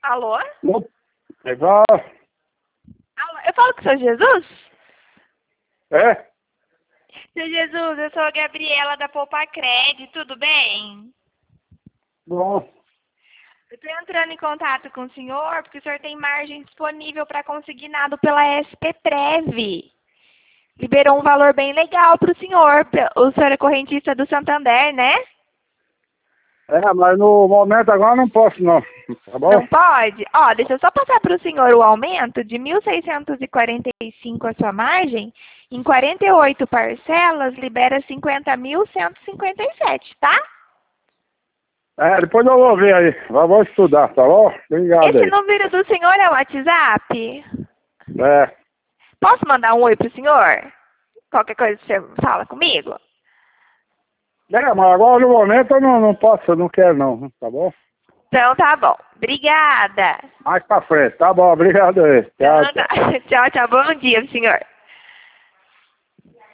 Alô? É igual. Alô? Eu falo com o Sr. Jesus? É? Sr. Jesus, eu sou a Gabriela da Poupa Cred, tudo bem? Bom. Eu estou entrando em contato com o senhor porque o senhor tem margem disponível para consignado pela SP-Prev. Liberou um valor bem legal para o senhor. O senhor é correntista do Santander, né? É, mas no momento agora não posso não. Tá bom? Não pode? Ó, deixa eu só passar para o senhor o aumento de 1.645 a sua margem. Em 48 parcelas, libera 50.157, tá? É, depois eu vou ver aí. Vou estudar, tá bom? Obrigado Esse aí. número do senhor é o WhatsApp? É. Posso mandar um oi pro senhor? Qualquer coisa você fala comigo? É, mas agora no momento eu não posso, eu não quero não, tá bom? Então tá bom. Obrigada. Mais pra frente, tá bom, obrigado aí. Tchau, Então, tchau. tá. Tchau, tchau. Bom dia, senhor.